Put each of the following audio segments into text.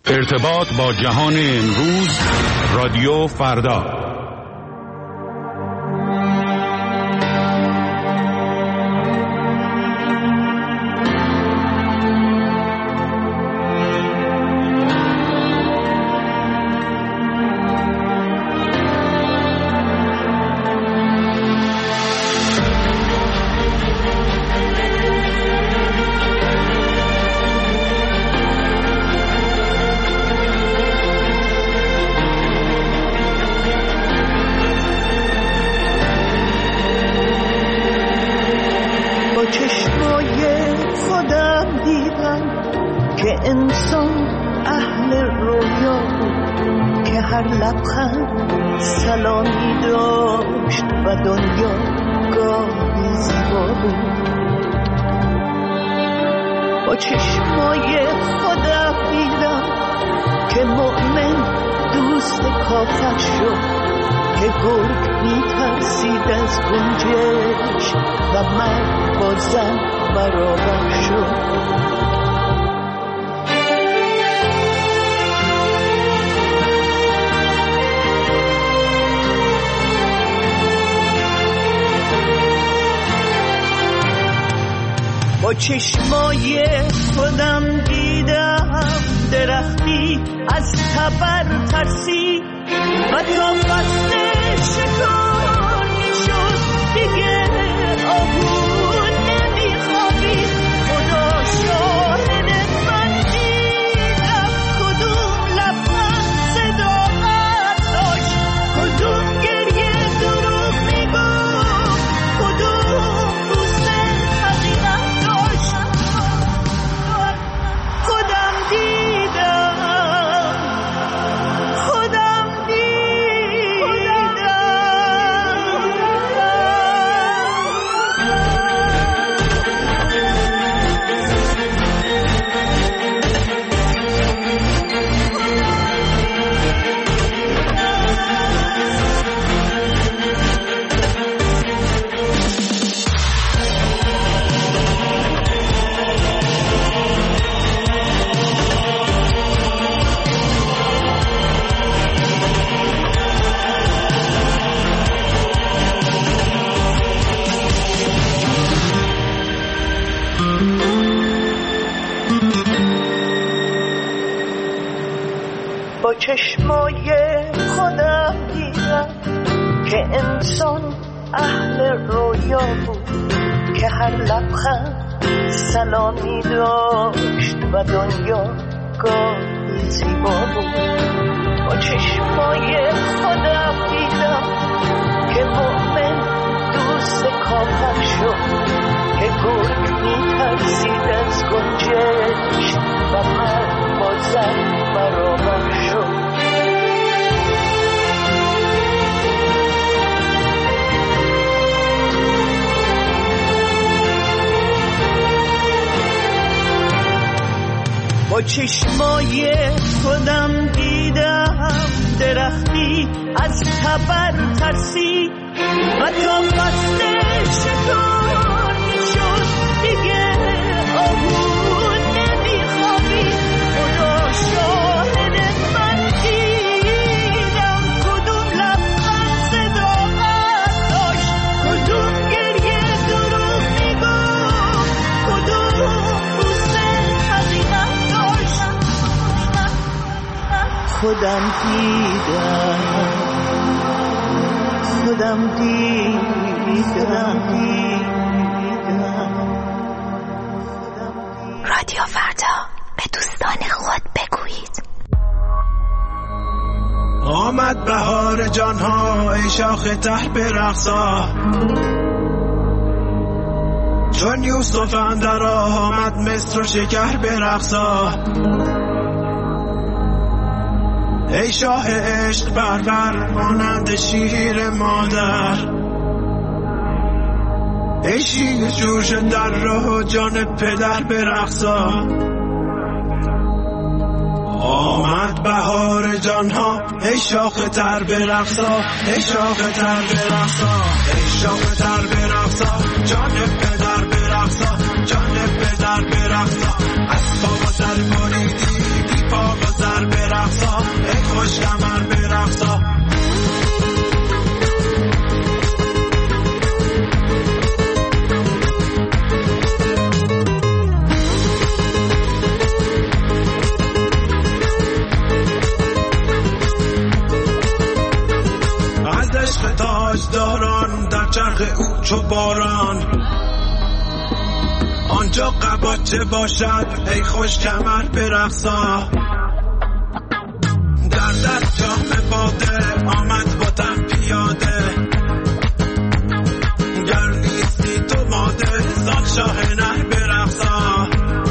ارتباط با جهان امروز، رادیو فردا. چشمای خودم دیدم درختی از تبر ترسی و تا فصل شکار میشد دیگه آبون نمیخوابی. خدا شاهد من دیدم کدوم لبخند صداقت داشت، کدوم گریه دروغ میگفت، کدوم بوسه حقیقت. چشمای خودم دیدم که انسان اهل رویا بود، که هر لبخند سلامی داشت و دنیا گاهی زیبا بود. با چشمای خودم دیدم که مؤمن دوست کافر شد، که گرگ میترسید از گنجش و من با زن برابر شد. با چشمای خودم دیدم درختی از تبر ترسی و تا فصل شکار میشد دیگه آبون نمیخوابی. خدا شاهد من دیدم کدوم لبخند صداقت داشت، کدوم گریه دروغ میگفت، کدوم بوسه حقیقت داشت. خودم دیدم رادیو فردا، به دوستان خود بگویید. آمد بهار جانها ای شاخ ته برقصا، چون یوسف اندر آمد مصر و شکر برقصا. ای شاه عشق بربر مانند شیر مادر، ای شیر جوش در راه جان پدر برقصا. آمد بهار جانها ای شاخ تر برقصا، ای شاخ تر برقصا، ای شاخ تر برقصا، جان پدر برقصا، جان پدر برقصا. از پا و سر بریدی بی پا و سر چو باران. آنجا قباچه باشد ای خوش کمر برقصا. در دست جام باده آمد باتم پیاده. گر نیستی تو ماده زاد شاه نه برقصا.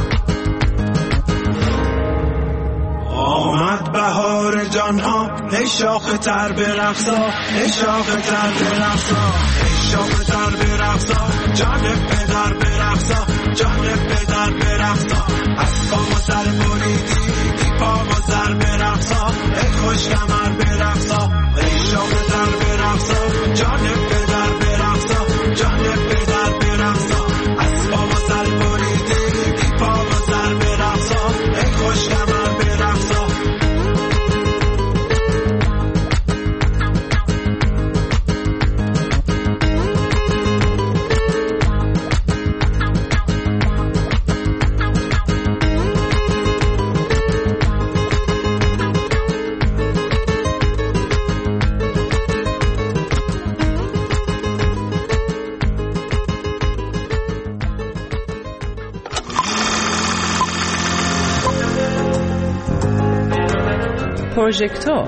آمد بهار جانها ای شاخ تر برقصا. ای شاخ تر برقصا. ای شاخ تر برقصا. جان پدر برقصا. جان پدر برقصا. از پا و سر بریدی دی پا و سر برقصا. ای خوش کمر برقصا. ای شاخ تر برقصا. جان پدر برقصا. جان پدر برقصا. از پا و سر بریدی دی پا و سر برقصا. ای خوش کمر برقصا. پروژکتور.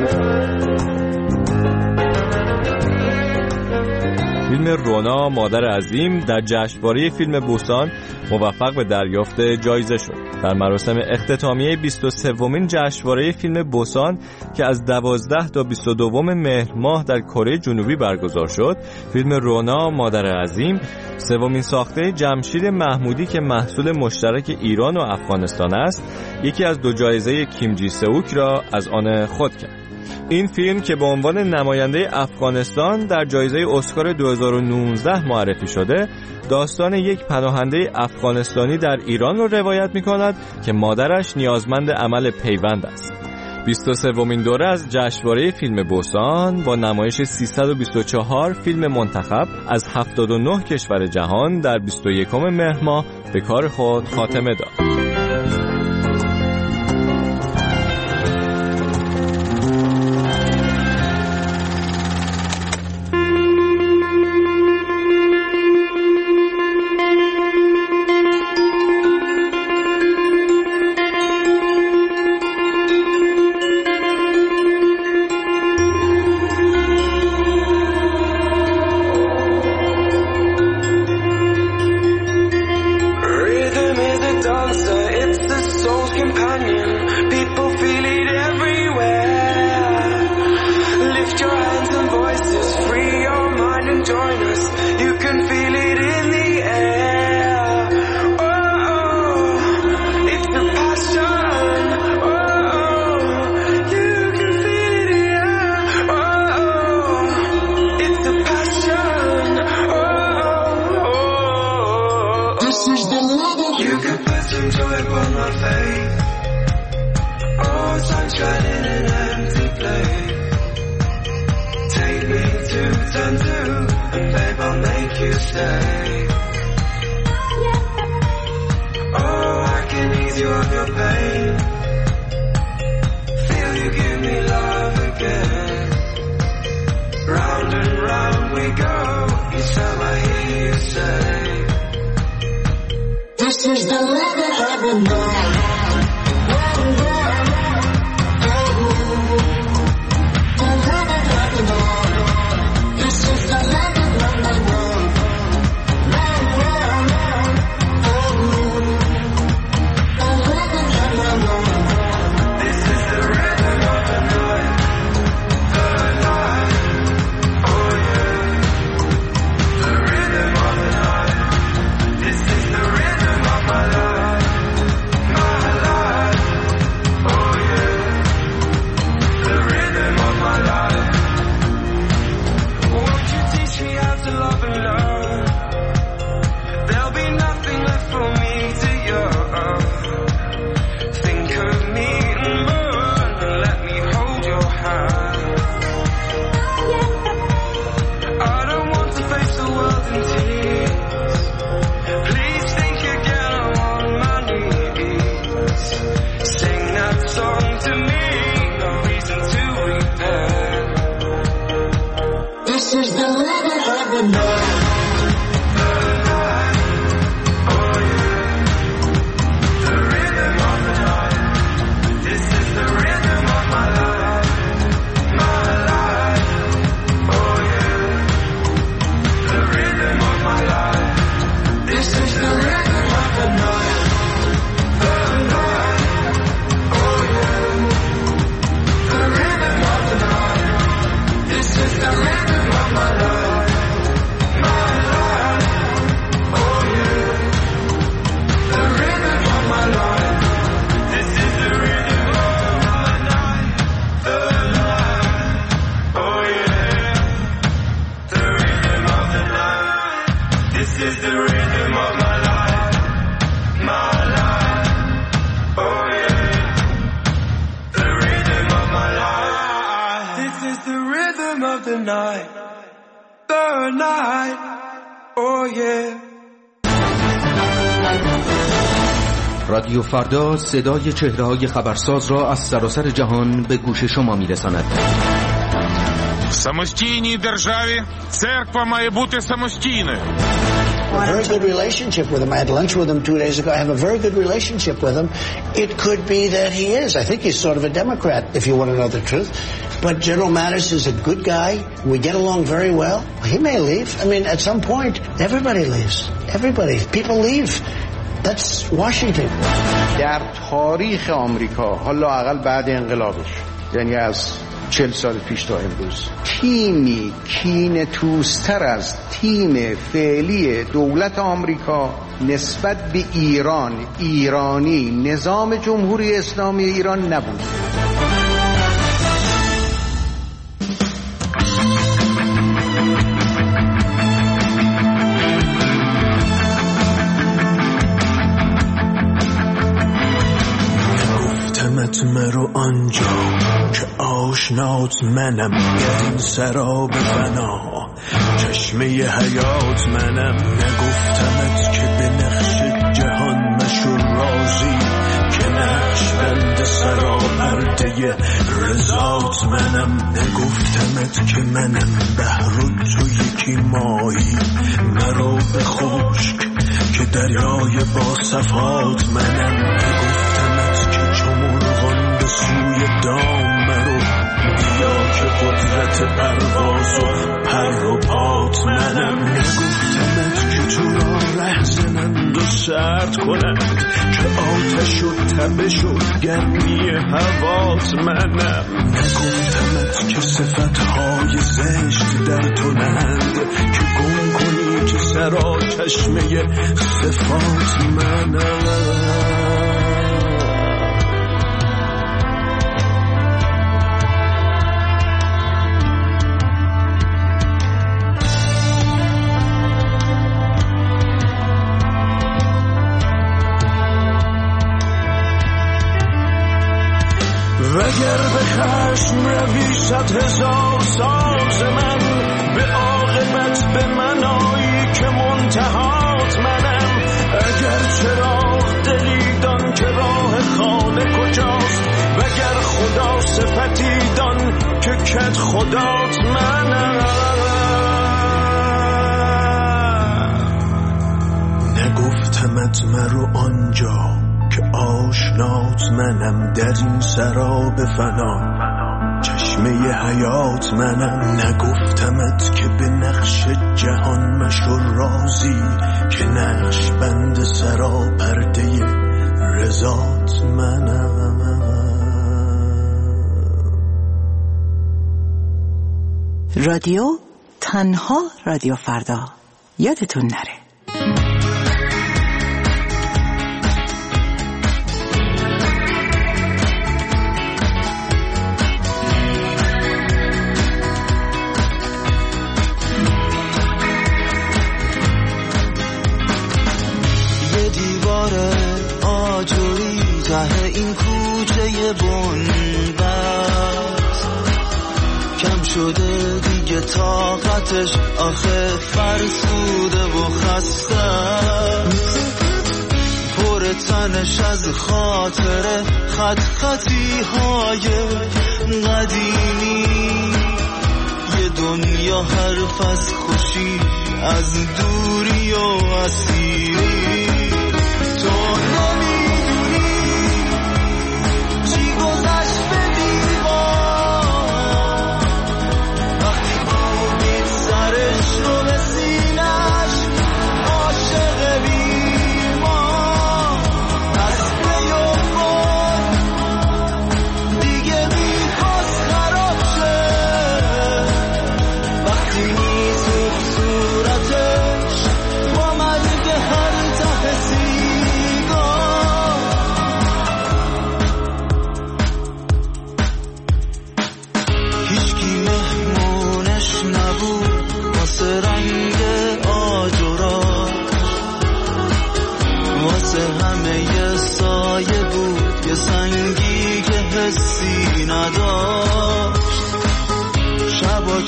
فیلم رونا مادر عظیم در جشنواره فیلم بوسان موفق به دریافت جایزه شد. در مراسم اختتامیه 23مین جشنواره فیلم بوسان که از 12 تا 22 مهر ماه در کره جنوبی برگزار شد، فیلم رونا مادر عظیم سومین ساخته جمشید محمودی که محصول مشترک ایران و افغانستان است، یکی از 2 جایزه کیم جی سئوک را از آن خود کرد. این فیلم که به عنوان نماینده افغانستان در جایزه اسکار 2019 معرفی شده، داستان یک پناهنده افغانستانی در ایران را روایت می‌کند که مادرش نیازمند عمل پیوند است. 23مین دوره از جشنواره فیلم بوسان با نمایش 324 فیلم منتخب از 79 کشور جهان در 21 مهر ماه به کار خود خاتمه داد. the night, oh yeah. رادیو فردا صدای چهره‌های خبرساز را از سراسر جهان به گوش شما می‌رساند. В самостійній державі церква має бути самостійною. A very good relationship with him. I had lunch with him 2 days ago. I have a very good relationship with him. It could be that he is. I think he's sort of a Democrat, if you want to know the truth. But General Mattis is a good guy. We get along very well. He may leave. I mean, at some point, everybody leaves. Everybody. People leave. That's Washington. در تاریخ آمریکا، حالا لااقل بعد انقلابش، یعنی از 40 سال پیش تا امروز، تیمی کینه توستر از تیم فعلی دولت آمریکا نسبت به ایرانی نظام جمهوری اسلامی ایران نبود. مرو آنجا که آشنات منم، در این سراب فنا چشمه حیات منم. نگفتمت که به نقش جهان مشو راضی، که نقش بند سرا پرده رضات منم. نگفتمت که منم بحر و تو یکی ماهی، مرو به خشک که دریای با صفات منم. نگفتمت که چمرغان به سوی دام مرو، بیا که قدرت پرواز و پر و پات منم. نگفتمت که تو را رهزنند و سرد کنند، که آتش و تبش و گرمی هوات منم. نگفتمت که صفتهای زشت در تو نهند، که گم کنی که سرا چشمه صفات منم. وگر به خشم روی 100,000 ساز من، به عاقبت به من آیی که منتهات منم. اگر چراغ دلی دان که راه خانه کجاست، وگر خدا صفتی دان که کت خدات منم. نگفتمت مرو آنجا که آشنات منم، در این سراب فنا چشمه حیات منم. نگفتمت که به نقش جهان مشو راضی، که نقش بند سرا پرده رضات منم. رادیو تنها رادیو فردا، یادتون نره. ته این کوچه بنبست کم شده دیگه طاقتش، آخه فرسوده و خسته، پر تنش از خاطره خط خطی های قدیمی. یه دنیا حرف از خوشی، از دوری و اسیری. تو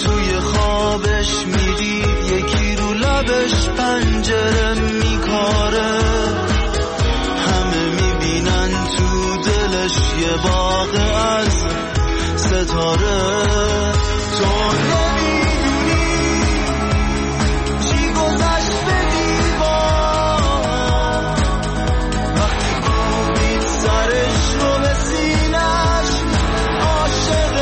توی خوابش میدید یکی رو لبش پنجره میکاره، همه میبینن تو دلش یه باغ از ستاره. تو نمیدونی چی گذشت به دیوار وقتی کوبید سرش رو به سینش، عاشق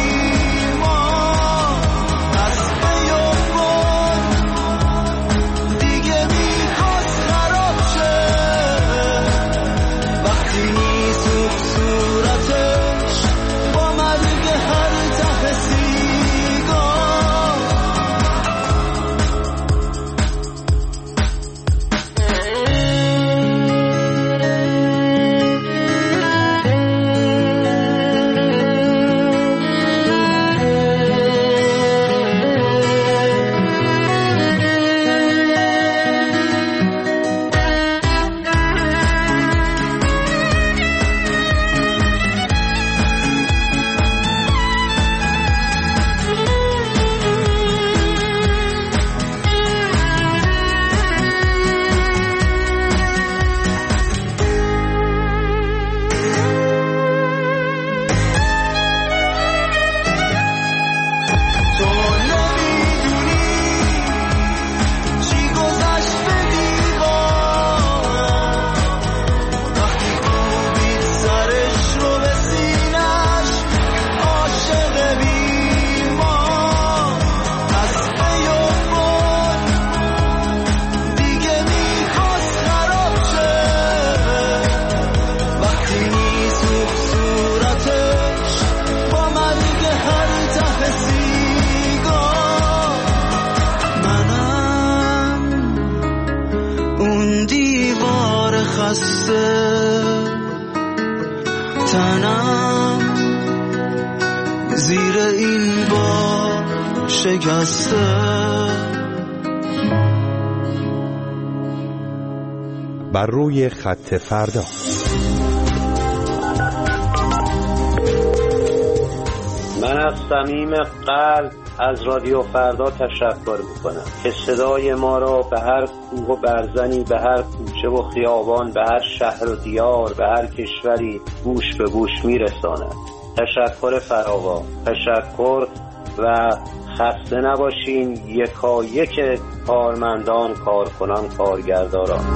بیمار از بیابان دیگه میخواست خراب شه، وقتی میسوخت صورتش با مرگ هر ته سیگار. تو نمیدونی چی گذشت به دیوار وقتی کوبید سرش رو به سینش، عاشق بیمار از بیابان دیگه میخواست خراب شه، وقتی میسوخت صورتش با مرگ هر ته سیگار. منم اون دیوار خسته، تنم زیر این بار شکسته. بر روی خط فردا. من از صمیم قلب از رادیو فردا تشکر میکنم که صدای ما را به هر کوه و برزنی، به هر کوچه و خیابان، به هر شهر و دیار، به هر کشوری گوش به گوش میرساند. تشکر فراوان، تشکر و خسته نباشین یکایک کارمندان، کارکنان، کارگرداران.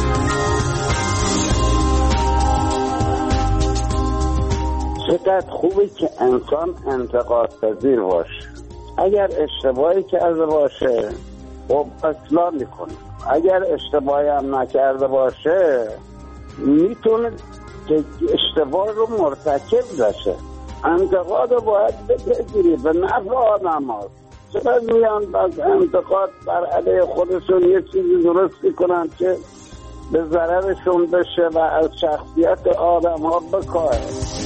چقدر خوبه که انسان انتقاد پذیر باشه. اگر اشتباهی کرده باشه خب اصلاح میکنه، اگر اشتباهی هم نکرده باشه میتونه که اشتباه رو مرتکب بشه. انتقاد رو باید بپذیری، به نفع آدم هست. چرا میان از انتقاد بر علیه خودشون یه چیزی درست میکنن که به ضررشون بشه و از شخصیت آدم ها بکاره.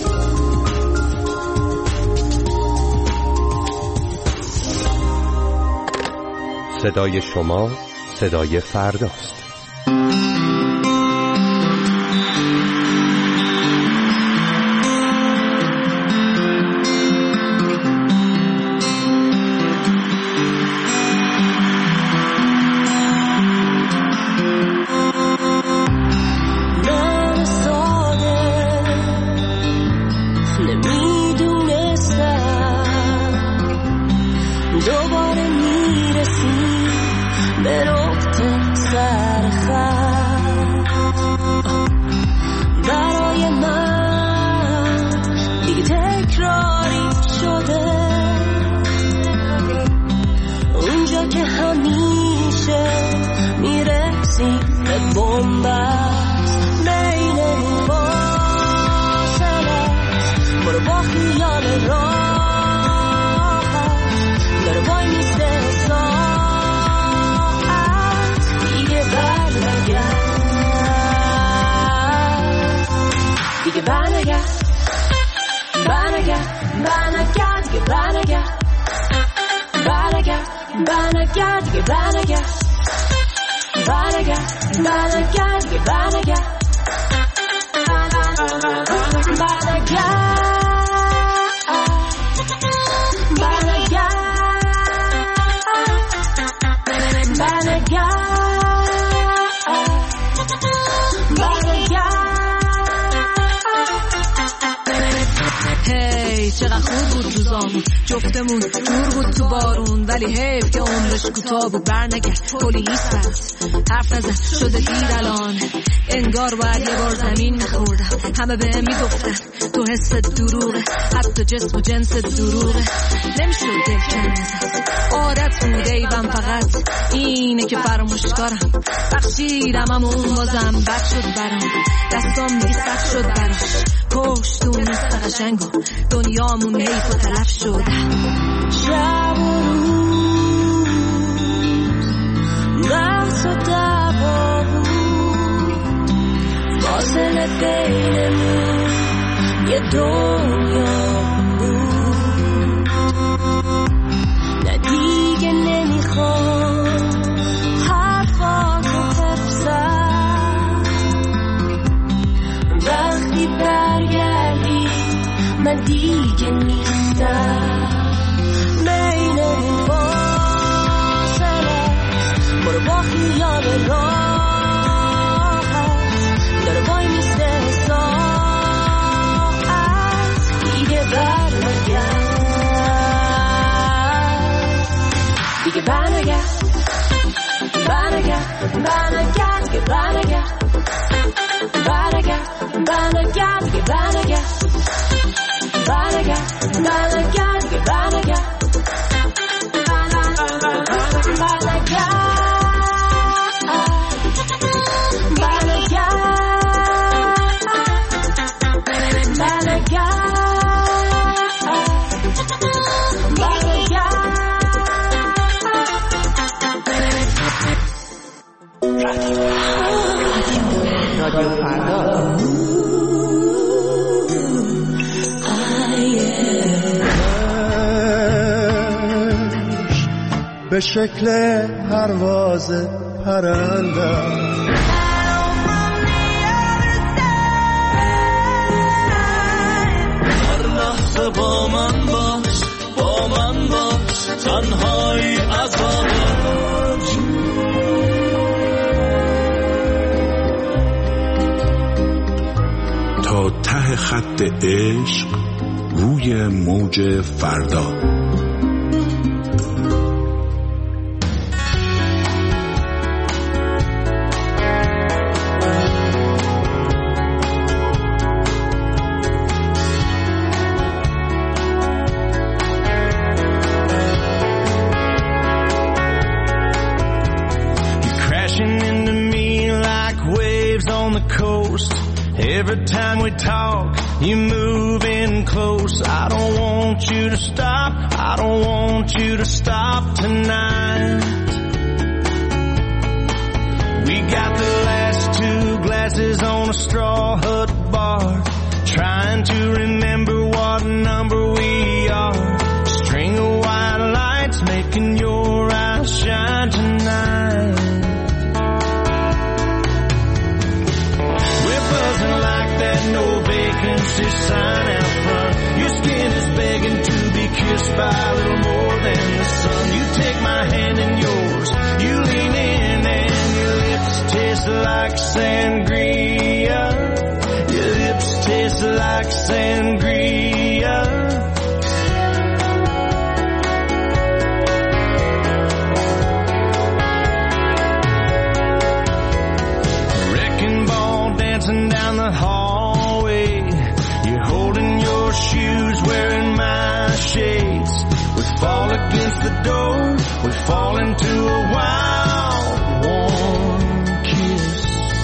صدای شما صدای فرداست. هی چقدر خوب بود روزامون، جفتمون دور بود تو بارون، ولی حیف که عمرش کوتاه بود. برنگرد کلی ایست حرف نزن شده دیر الان، انگار باید یه بار زمین نخوردم. همه به میگفتن تو حس دروغه، حتی جسم و جنس دروغه. نمیشد دل کنه زد، عادت بوده ایبم فقط اینه که فراموشکارم. بخشیدم اما اون بازم بد شد برام، دستام دیگه سخت شد براش. پشتون نیست قشنگو دنیامون حیف و تلف شد. شب و روز رفت و دعوا بود، فاصله بینمون یه دنیا بود. نه دیگه نمیخوام حرفاتو بپسم، وقتی برگردی من دیگه نیستم. بینمون فاصله برو با خیال راحت، داره وای میسته ساعت دیگه برنگرد، دیگه برنگرد، برنگرد، برنگرد، دیگه برنگرد، برنگرد، برنگرد، دیگه برنگرد، برنگرد، برنگرد، دیگه برنگرد. رادیو فردا به شکل پرواز پرنده هر لحظه با من باش، با من باش، تنهایی عذابم. تا ته خط عشق روی موج فردا. Every time we talk, you move in close. I don't want you to stop, I don't want you to stop tonight. We got the last two glasses on a straw hut bar, trying to remember what number we are. String of white lights making your eyes shine tonight. No vacancy sign out front. Your skin is begging to be kissed by a little more than the sun. You take my hand in yours, you lean in and your lips taste like sangria. Your lips taste like sangria. Wrecking ball dancing down the hall, shoes wearing my shades. We fall against the door, we fall into a wild warm kiss.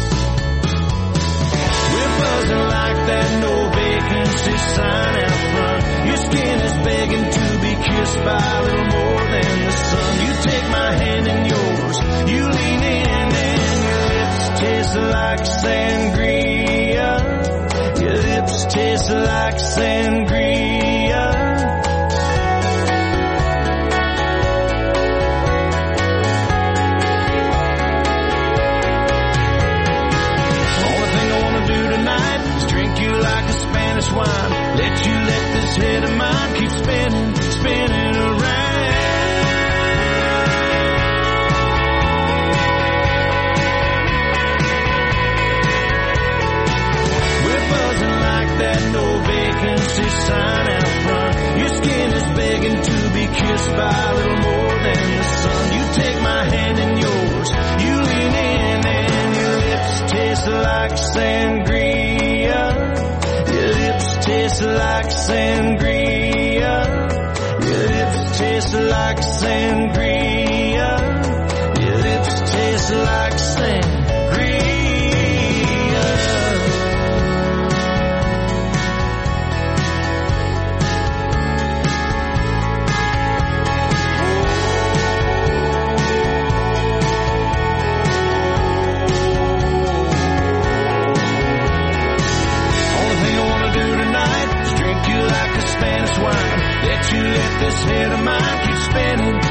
We're buzzing like that no vacancy sign out front. Your skin is begging to be kissed by a little more than the sun. You take my hand in yours, you lean in and your lips taste like sangria. Your lips taste like sangria. Only thing I wanna do tonight is drink you like a Spanish wine. Let you let this head of mine keep spinning, spinning around. We're buzzing like that no vacancy sign out front. sangria. Your lips taste like sangria. Your lips taste like sangria. Your lips taste like sangria. Spanish wine, let you let this head of mine keep spinning.